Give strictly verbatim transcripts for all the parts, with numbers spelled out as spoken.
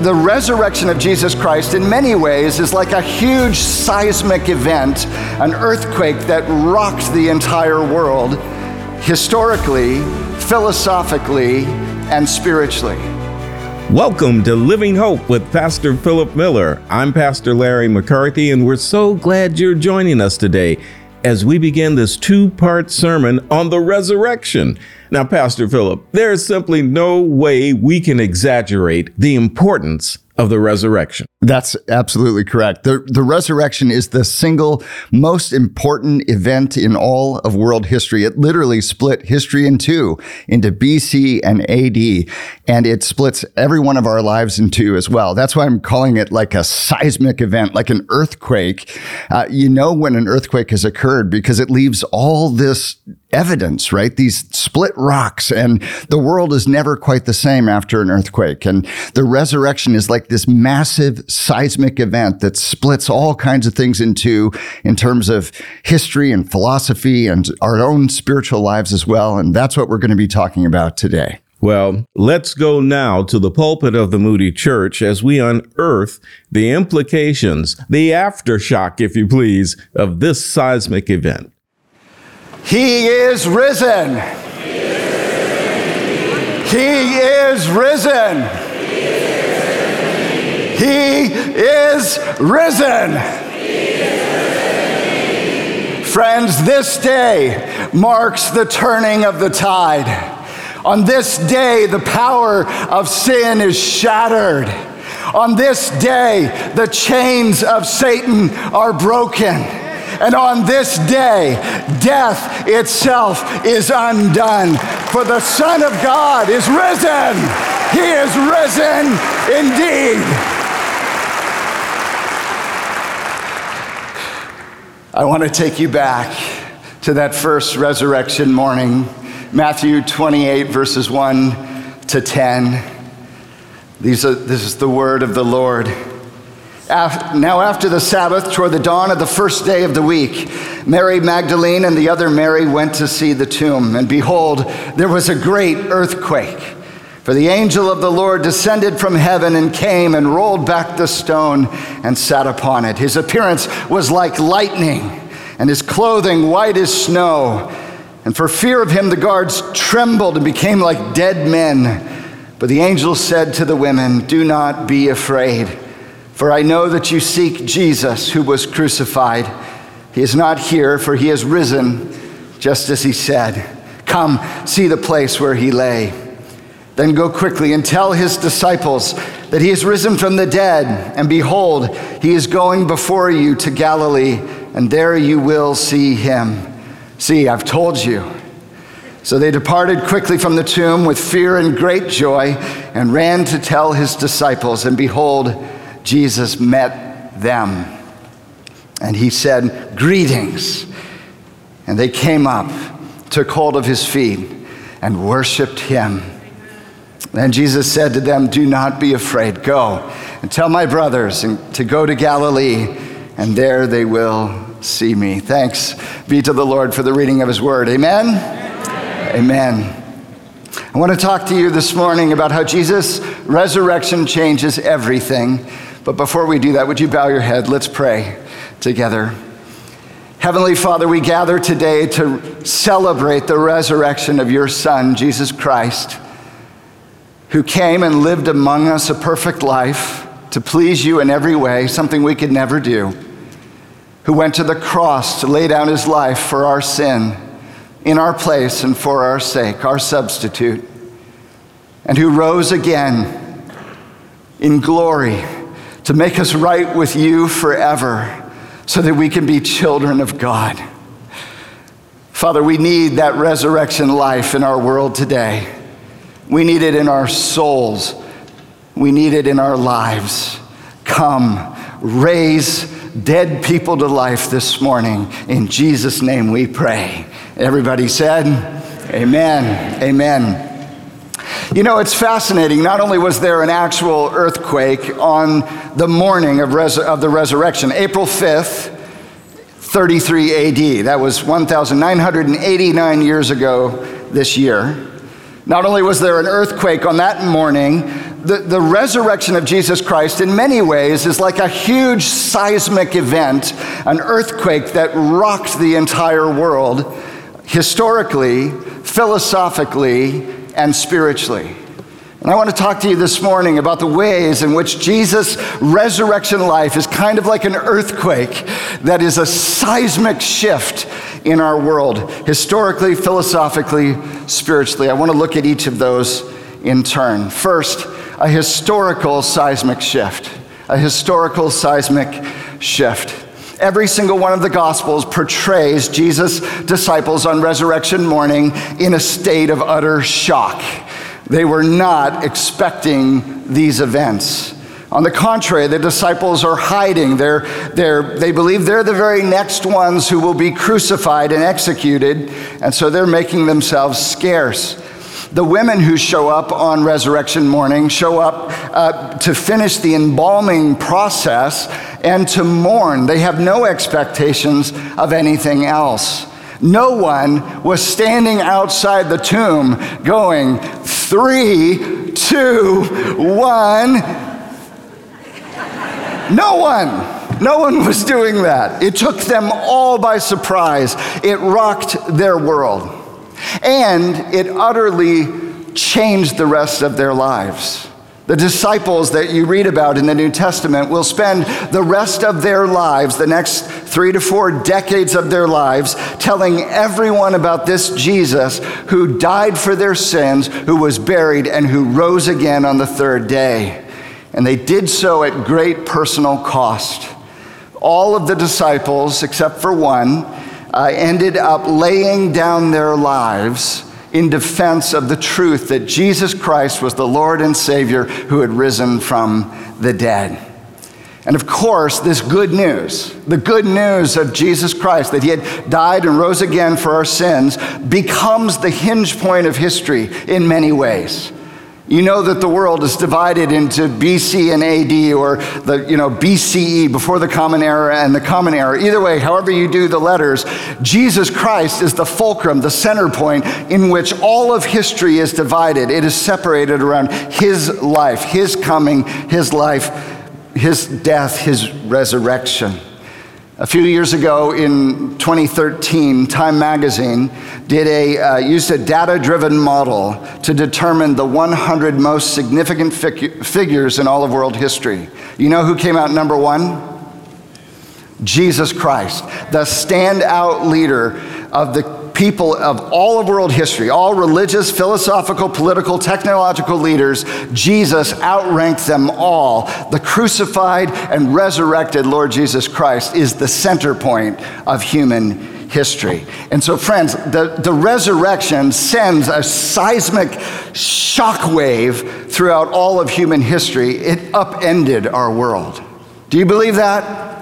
the resurrection of Jesus Christ in many ways is like a huge seismic event, an earthquake that rocked the entire world, historically, philosophically, and spiritually. Welcome to Living Hope with Pastor Philip Miller. I'm Pastor Larry McCarthy, and we're so glad you're joining us today as we begin this two-part sermon on the resurrection. Now, Pastor Philip, there is simply no way we can exaggerate the importance of the resurrection. That's absolutely correct. The, the resurrection is the single most important event in all of world history. It literally split history in two, into B C and A D, and it splits every one of our lives in two as well. That's why I'm calling it like a seismic event, like an earthquake. Uh, you know when an earthquake has occurred because it leaves all this evidence, right? These split rocks, and the world is never quite the same after an earthquake. And the resurrection is like this massive seismic event that splits all kinds of things in two in terms of history and philosophy and our own spiritual lives as well. And that's what we're going to be talking about today. Well, let's go now to the pulpit of the Moody Church as we unearth the implications, the aftershock, if you please, of this seismic event. He is risen. He is risen. He is risen. Friends, this day marks the turning of the tide. On this day, the power of sin is shattered. On this day, the chains of Satan are broken. And on this day, death itself is undone. For the Son of God is risen. He is risen indeed. I want to take you back to that first resurrection morning, Matthew twenty-eight, verses one to ten. These are, this is the word of the Lord. Now after the Sabbath, toward the dawn of the first day of the week, Mary Magdalene and the other Mary went to see the tomb. And behold, there was a great earthquake. For the angel of the Lord descended from heaven and came and rolled back the stone and sat upon it. His appearance was like lightning, and his clothing white as snow. And for fear of him, the guards trembled and became like dead men. But the angel said to the women, "Do not be afraid. For I know that you seek Jesus who was crucified. He is not here, for he has risen, just as he said. Come, see the place where he lay. Then go quickly and tell his disciples that he is risen from the dead. And behold, he is going before you to Galilee, and there you will see him. See, I've told you." So they departed quickly from the tomb with fear and great joy, and ran to tell his disciples. And behold, Jesus met them, and he said, "Greetings." And they came up, took hold of his feet, and worshiped him. Then Jesus said to them, "Do not be afraid. Go and tell my brothers to go to Galilee, and there they will see me." Thanks be to the Lord for the reading of his word. Amen? Amen. Amen. I want to talk to you this morning about how Jesus' resurrection changes everything. But before we do that, would you bow your head? Let's pray together. Heavenly Father, we gather today to celebrate the resurrection of your Son, Jesus Christ, who came and lived among us a perfect life to please you in every way, something we could never do, who went to the cross to lay down his life for our sin, in our place and for our sake, our substitute, and who rose again in glory to make us right with you forever so that we can be children of God. Father, we need that resurrection life in our world today. We need it in our souls. We need it in our lives. Come, raise dead people to life this morning. In Jesus' name we pray. Everybody said, amen, amen. You know, it's fascinating. Not only was there an actual earthquake on the morning of, res- of the resurrection, April fifth, thirty-three A D. That was one thousand nine hundred eighty-nine years ago this year. Not only was there an earthquake on that morning, the, the resurrection of Jesus Christ in many ways is like a huge seismic event, an earthquake that rocked the entire world, historically, philosophically, and spiritually. And I want to talk to you this morning about the ways in which Jesus' resurrection life is kind of like an earthquake that is a seismic shift in our world, historically, philosophically, spiritually. I want to look at each of those in turn. First, a historical seismic shift. A historical seismic shift. Every single one of the Gospels portrays Jesus' disciples on resurrection morning in a state of utter shock. They were not expecting these events. On the contrary, the disciples are hiding. They're, they're, they believe they're the very next ones who will be crucified and executed, and so they're making themselves scarce. The women who show up on resurrection morning show up uh, to finish the embalming process and to mourn. They have no expectations of anything else. No one was standing outside the tomb going, three, two, one. No one. No one was doing that. It took them all by surprise. It rocked their world. And it utterly changed the rest of their lives. The disciples that you read about in the New Testament will spend the rest of their lives, the next three to four decades of their lives, telling everyone about this Jesus who died for their sins, who was buried, and who rose again on the third day. And they did so at great personal cost. All of the disciples, except for one, uh, ended up laying down their lives in defense of the truth that Jesus Christ was the Lord and Savior who had risen from the dead. And of course, this good news, the good news of Jesus Christ, that he had died and rose again for our sins, becomes the hinge point of history in many ways. You know that the world is divided into B C and A D, or the, you know, B C E, before the Common Era, and the Common Era. Either way, however you do the letters, Jesus Christ is the fulcrum, the center point in which all of history is divided. It is separated around his life, his coming, his life, his death, his resurrection. A few years ago in twenty thirteen, Time magazine did a, uh, used a data-driven model to determine the one hundred most significant fig- figures in all of world history. You know who came out number one? Jesus Christ, the standout leader of the people of all of world history, all religious, philosophical, political, technological leaders. Jesus outranked them all. The crucified and resurrected Lord Jesus Christ is the center point of human history. And so, friends, the, the resurrection sends a seismic shockwave throughout all of human history. It upended our world. Do you believe that?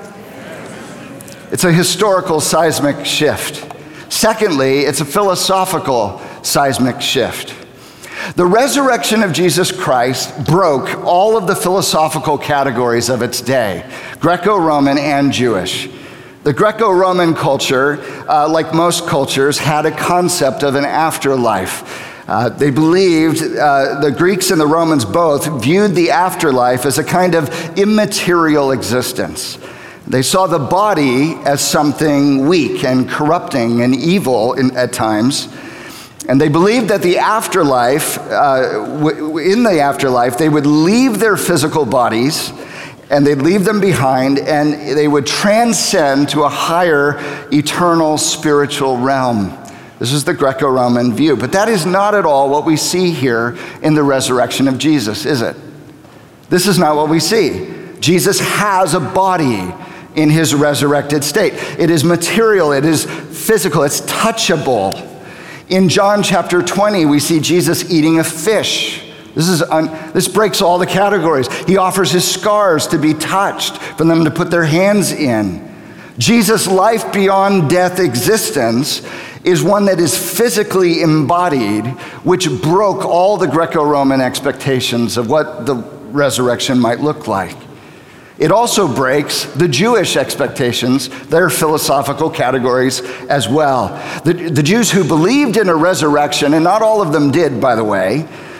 It's a historical seismic shift. Secondly, it's a philosophical seismic shift. The resurrection of Jesus Christ broke all of the philosophical categories of its day, Greco-Roman and Jewish. The Greco-Roman culture, uh, like most cultures, had a concept of an afterlife. Uh, they believed, uh, the Greeks and the Romans both viewed the afterlife as a kind of immaterial existence. They saw the body as something weak and corrupting and evil in, at times. And they believed that the afterlife, uh, w- in the afterlife, they would leave their physical bodies and they'd leave them behind and they would transcend to a higher eternal spiritual realm. This is the Greco-Roman view. But that is not at all what we see here in the resurrection of Jesus, is it? This is not what we see. Jesus has a body in his resurrected state. It is material, it is physical, it's touchable. In John chapter twenty, we see Jesus eating a fish. This is un, this breaks all the categories. He offers his scars to be touched, for them to put their hands in. Jesus' life beyond death existence is one that is physically embodied, which broke all the Greco-Roman expectations of what the resurrection might look like. It also breaks the Jewish expectations, their philosophical categories as well. The, the Jews who believed in a resurrection, and not all of them did, by the way,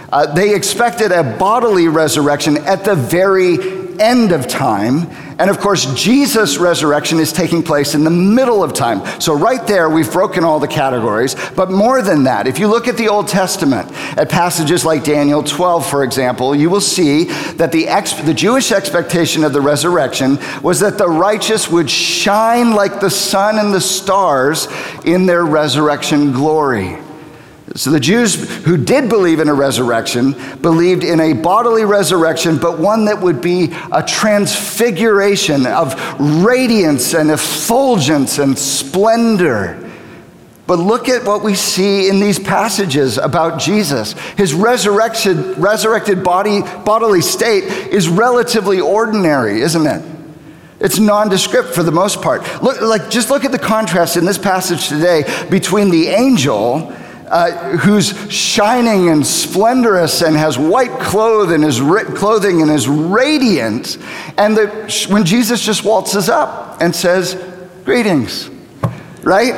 Uh, they expected a bodily resurrection at the very end of time. And of course, Jesus' resurrection is taking place in the middle of time. So right there, we've broken all the categories. But more than that, if you look at the Old Testament, at passages like Daniel twelve, for example, you will see that the, ex- the Jewish expectation of the resurrection was that the righteous would shine like the sun and the stars in their resurrection glory. So the Jews who did believe in a resurrection believed in a bodily resurrection, but one that would be a transfiguration of radiance and effulgence and splendor. But look at what we see in these passages about Jesus. His resurrection, resurrected body, bodily state is relatively ordinary, isn't it? It's nondescript for the most part. Look, like, just look at the contrast in this passage today between the angel Uh, who's shining and splendorous and has white clothing and is, ri- clothing and is radiant, and the, when Jesus just waltzes up and says, greetings, right?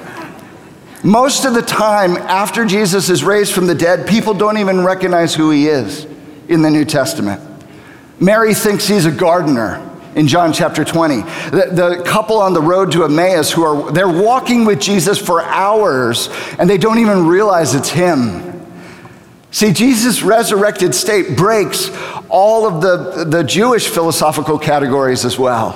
Most of the time after Jesus is raised from the dead, people don't even recognize who he is in the New Testament. Mary thinks he's a gardener in John chapter twenty. The, the couple on the road to Emmaus who are, they're walking with Jesus for hours and they don't even realize it's him. See, Jesus' resurrected state breaks all of the, the Jewish philosophical categories as well.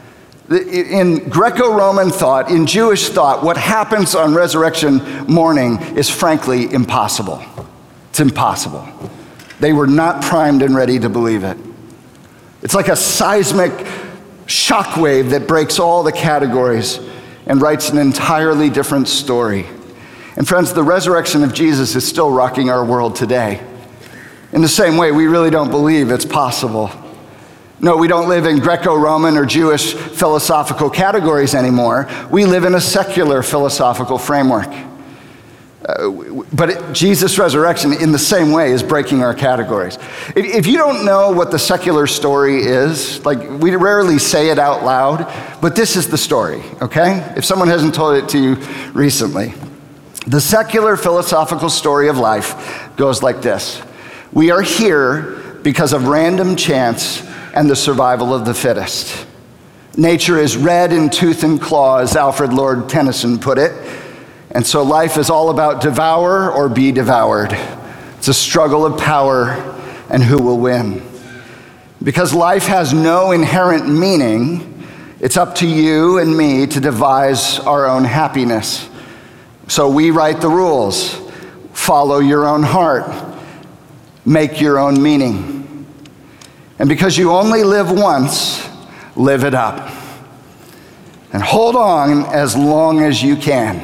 In Greco-Roman thought, in Jewish thought, what happens on resurrection morning is frankly impossible. It's impossible. They were not primed and ready to believe it. It's like a seismic shockwave that breaks all the categories and writes an entirely different story. And friends, the resurrection of Jesus is still rocking our world today. In the same way, we really don't believe it's possible. No, we don't live in Greco-Roman or Jewish philosophical categories anymore. We live in a secular philosophical framework. Uh, but it, Jesus' resurrection, in the same way, is breaking our categories. If, if you don't know what the secular story is, like, we rarely say it out loud, but this is the story, okay? If someone hasn't told it to you recently. The secular philosophical story of life goes like this. We are here because of random chance and the survival of the fittest. Nature is red in tooth and claw, as Alfred Lord Tennyson put it. And so life is all about devour or be devoured. It's a struggle of power and who will win. Because life has no inherent meaning, it's up to you and me to devise our own happiness. So we write the rules. Follow your own heart. Make your own meaning. And because you only live once, live it up. And hold on as long as you can.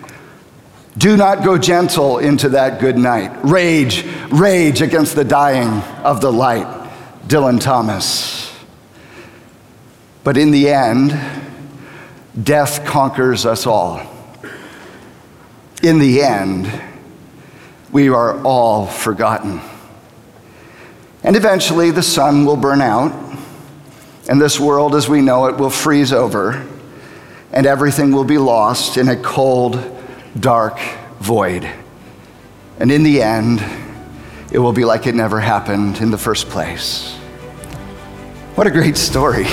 Do not go gentle into that good night. Rage, rage against the dying of the light. Dylan Thomas. But in the end, death conquers us all. In the end, we are all forgotten. And eventually the sun will burn out, and this world as we know it will freeze over, and everything will be lost in a cold, dark void. And in the end, it will be like it never happened in the first place. What a great story.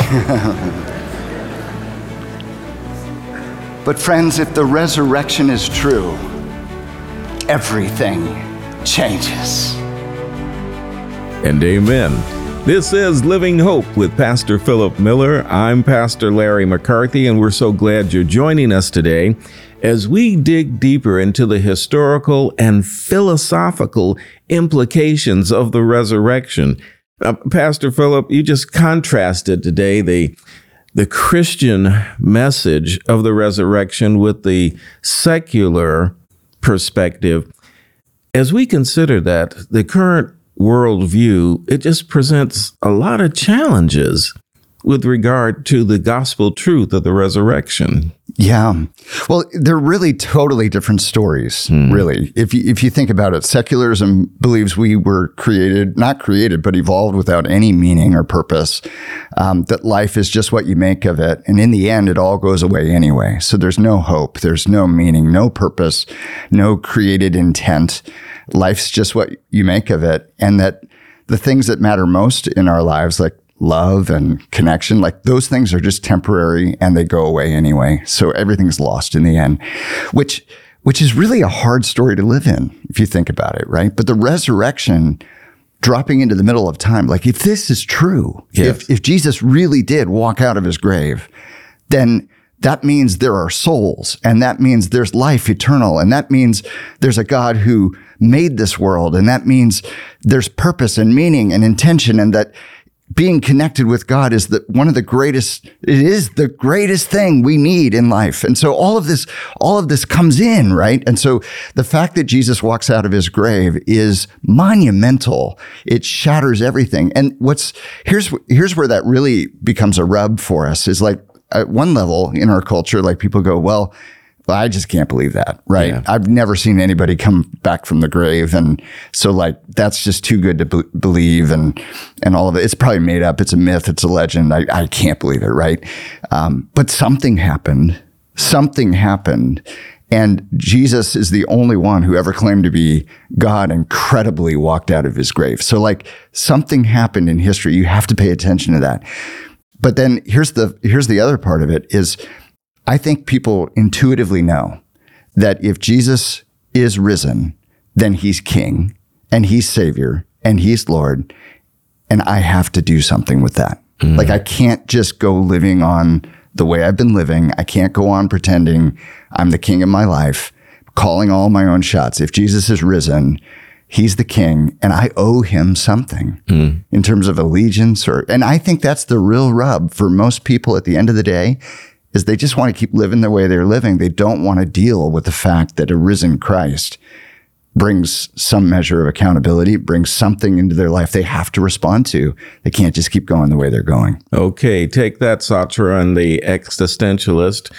But friends, if the resurrection is true, everything changes. And amen. This is Living Hope with Pastor Philip Miller. I'm Pastor Larry McCarthy, and we're so glad you're joining us today as we dig deeper into the historical and philosophical implications of the resurrection. Uh, Pastor Philip, you just contrasted today the the Christian message of the resurrection with the secular perspective. As we consider that, the current worldview, it just presents a lot of challenges. with regard to the gospel truth of the resurrection? Yeah. Well, they're really totally different stories, hmm. really. If you, if you think about it, secularism believes we were created, not created, but evolved without any meaning or purpose, um, that life is just what you make of it. And in the end, it all goes away anyway. So there's no hope. There's no meaning, no purpose, no created intent. Life's just what you make of it. And that the things that matter most in our lives, like love and connection, like those things are just temporary and they go away anyway. So everything's lost in the end, which which is really a hard story to live in if you think about it, right? But the resurrection, dropping into the middle of time, like if this is true, yes. if if Jesus really did walk out of his grave, then that means there are souls, and that means there's life eternal, and that means there's a God who made this world, and that means there's purpose and meaning and intention, and that being connected with God is the, one of the greatest, it is the greatest thing we need in life. And so all of this, all of this comes in, right? And so the fact that Jesus walks out of his grave is monumental. It shatters everything. And what's, here's, here's where that really becomes a rub for us is like at one level in our culture, like people go, well, Well, I just can't believe that, right? Yeah. I've never seen anybody come back from the grave. And so like, that's just too good to b- believe and, and all of it. It's probably made up. It's a myth. It's a legend. I, I can't believe it, right? Um, but something happened. Something happened. And Jesus is the only one who ever claimed to be God and credibly walked out of his grave. So like something happened in history. You have to pay attention to that. But then here's the, here's the other part of it is, I think people intuitively know that if Jesus is risen, then he's king and he's savior and he's Lord. And I have to do something with that. Mm. Like I can't just go living on the way I've been living. I can't go on pretending I'm the king of my life, calling all my own shots. If Jesus is risen, he's the king and I owe him something mm. in terms of allegiance or, and I think that's the real rub for most people at the end of the day. Is they just want to keep living the way they're living. They don't want to deal with the fact that a risen Christ brings some measure of accountability, brings something into their life they have to respond to. They can't just keep going the way they're going. Okay, take that, Sartre and the existentialist.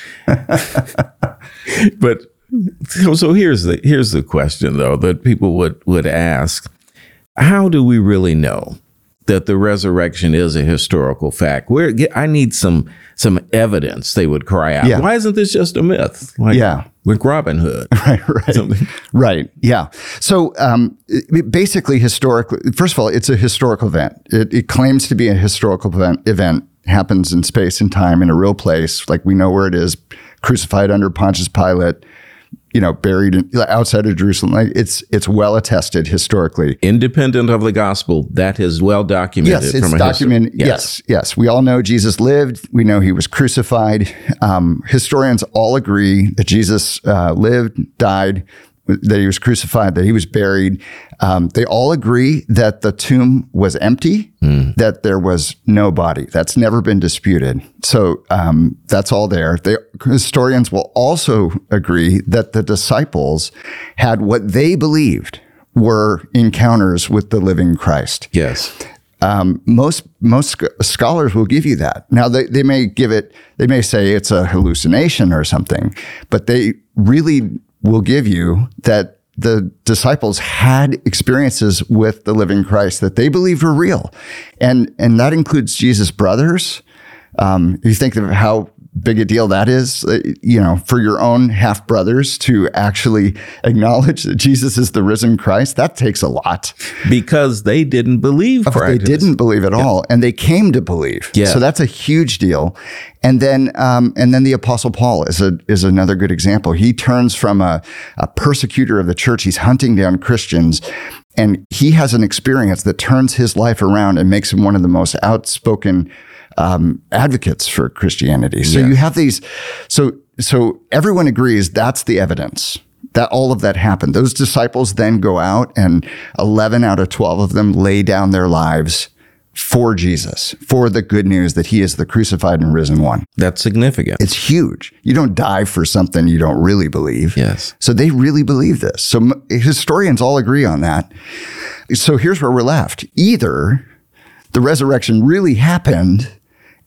But so, so here's the here's the question, though, that people would, would ask. How do we really know that the resurrection is a historical fact? Where I need some some evidence, they would cry out. Yeah. Why isn't this just a myth? Like yeah. with Robin Hood. Right, right. Something. Right, yeah. So um, it, basically, historically, first of all, it's a historical event. It, it claims to be a historical event, event, happens in space and time in a real place. Like we know where it is, crucified under Pontius Pilate, you know, buried in, outside of Jerusalem. Like it's it's well attested historically. Independent of the gospel, that is well documented. Yes, it's from a documented. Yes. yes, yes. We all know Jesus lived. We know he was crucified. Um, historians all agree that Jesus uh, lived, died, that he was crucified, that he was buried. Um, they all agree that the tomb was empty, mm. that there was no body. That's never been disputed. So um, that's all there. They, historians will also agree that the disciples had what they believed were encounters with the living Christ. Yes. Um, most most sc- scholars will give you that. Now, they, they may give it, they may say it's a hallucination or something, but they really will give you that the disciples had experiences with the living Christ that they believed were real. And and that includes Jesus' brothers. Um, you think of how big a deal that is, uh, you know, for your own half brothers to actually acknowledge that Jesus is the risen Christ. That takes a lot. Because they didn't believe Christ. They didn't believe at yeah. all. And they came to believe. Yeah. So that's a huge deal. And then um, and then the Apostle Paul is a is another good example. He turns from a, a persecutor of the church. He's hunting down Christians. And he has an experience that turns his life around and makes him one of the most outspoken Um, advocates for Christianity. So yes. you have these, so so everyone agrees that's the evidence that all of that happened. Those disciples then go out and eleven out of twelve of them lay down their lives for Jesus, for the good news that he is the crucified and risen one. That's significant. It's huge. You don't die for something you don't really believe. Yes. So they really believe this. So historians all agree on that. So here's where we're left. Either the resurrection really happened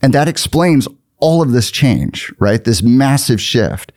And that explains all of this change, right? This massive shift.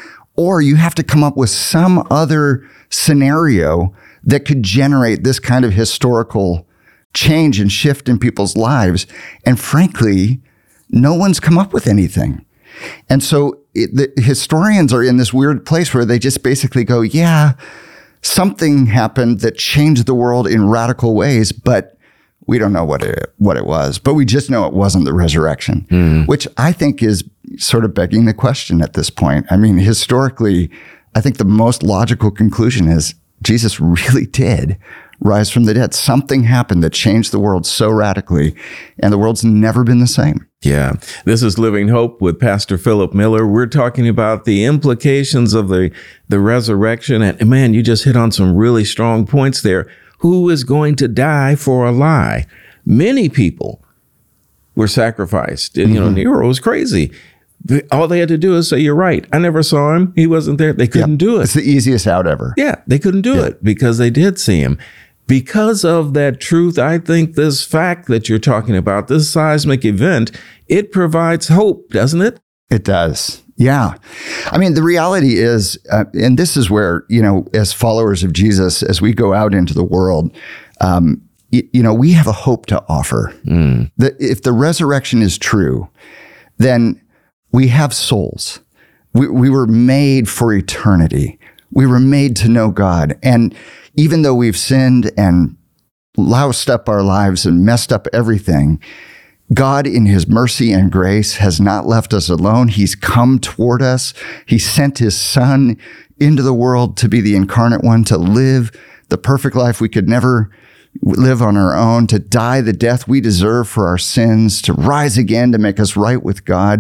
Or you have to come up with some other scenario that could generate this kind of historical change and shift in people's lives. And frankly, no one's come up with anything. And so it, the historians are in this weird place where they just basically go, yeah, something happened that changed the world in radical ways, but we don't know what it, what it was. But we just know it wasn't the resurrection, mm. which I think is sort of begging the question at this point. I mean, historically, I think the most logical conclusion is Jesus really did rise from the dead. Something happened that changed the world so radically, and the world's never been the same. Yeah. This is Living Hope with Pastor Philip Miller. We're talking about the implications of the, the resurrection. And man, you just hit on some really strong points there. Who is going to die for a lie? Many people were sacrificed. And, you know, mm-hmm. Nero was crazy. All they had to do is say, you're right. I never saw him. He wasn't there. They couldn't yeah, do it. It's the easiest out ever. Yeah, they couldn't do yeah. it because they did see him. Because of that truth, I think this fact that you're talking about, this seismic event, it provides hope, doesn't it? It does. Yeah. I mean, the reality is, uh, and this is where, you know, as followers of Jesus, as we go out into the world, um, y- you know, we have a hope to offer. Mm. That if the resurrection is true, then we have souls. We, we were made for eternity. We were made to know God. And even though we've sinned and loused up our lives and messed up everything, God, in his mercy and grace, has not left us alone. He's come toward us. He sent his son into the world to be the incarnate one, to live the perfect life we could never live on our own, to die the death we deserve for our sins, to rise again to make us right with God.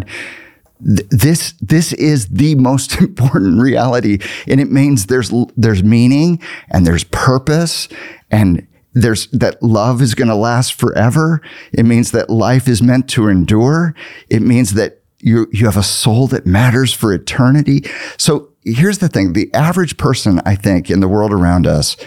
This this is the most important reality, and it means there's there's meaning and there's purpose, and there's that love is going to last forever. It means that life is meant to endure. It means that you you have a soul that matters for eternity. So here's the thing: the average person, I think, in the world around us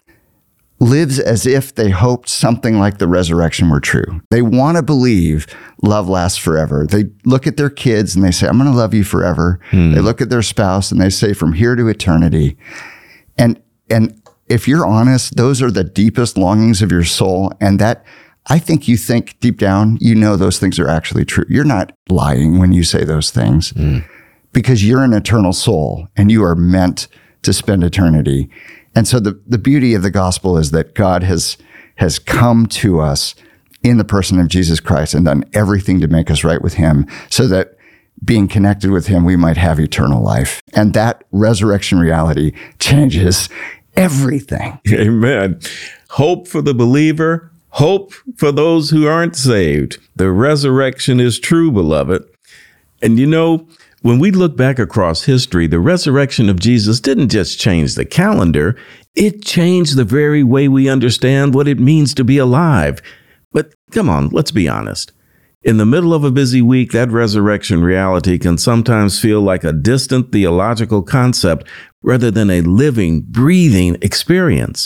lives as if they hoped something like the resurrection were true. They want to believe love lasts forever. They look at their kids and they say, I'm going to love you forever. Hmm. They look at their spouse and they say, from here to eternity. And, and if you're honest, those are the deepest longings of your soul. And that, I think you think deep down, you know, those things are actually true. You're not lying when you say those things hmm. because you're an eternal soul and you are meant to spend eternity. And so the, the beauty of the gospel is that God has has come to us in the person of Jesus Christ and done everything to make us right with him so that being connected with him, we might have eternal life. And that resurrection reality changes everything. Amen. Hope for the believer, hope for those who aren't saved. The resurrection is true, beloved. And you know, when we look back across history, the resurrection of Jesus didn't just change the calendar, it changed the very way we understand what it means to be alive. But come on, let's be honest. In the middle of a busy week, that resurrection reality can sometimes feel like a distant theological concept rather than a living, breathing experience.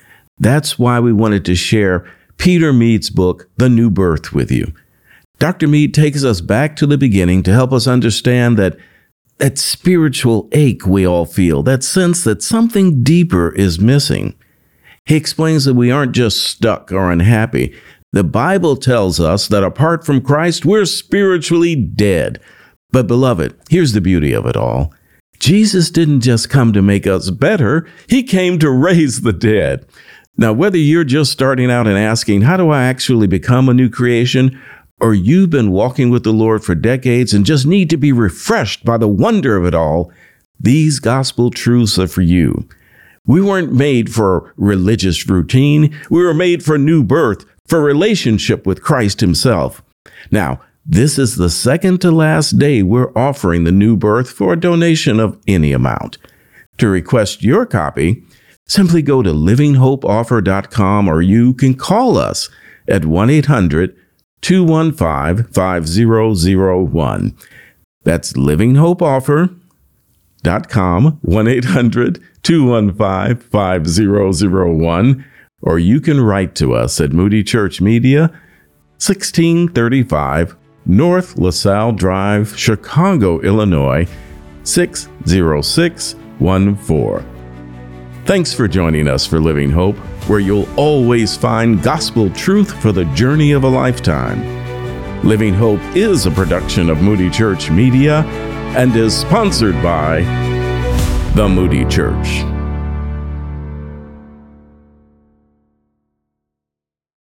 That's why we wanted to share Peter Mead's book, The New Birth, with you. Doctor Mead takes us back to the beginning to help us understand that that spiritual ache we all feel, that sense that something deeper is missing. He explains that we aren't just stuck or unhappy. The Bible tells us that apart from Christ, we're spiritually dead. But beloved, here's the beauty of it all. Jesus didn't just come to make us better. He came to raise the dead. Now, whether you're just starting out and asking, how do I actually become a new creation? Or you've been walking with the Lord for decades and just need to be refreshed by the wonder of it all, these gospel truths are for you. We weren't made for religious routine. We were made for new birth, for relationship with Christ himself. Now, this is the second to last day we're offering the new birth for a donation of any amount. To request your copy, simply go to living hope offer dot com or you can call us at one eight hundred two one five five zero zero one. That's living hope offer dot com, one eight hundred two one five five zero zero one. Or you can write to us at Moody Church Media, sixteen thirty-five North LaSalle Drive, Chicago, Illinois, six zero six one four. Thanks for joining us for Living Hope, where you'll always find gospel truth for the journey of a lifetime. Living Hope is a production of Moody Church Media and is sponsored by the Moody Church.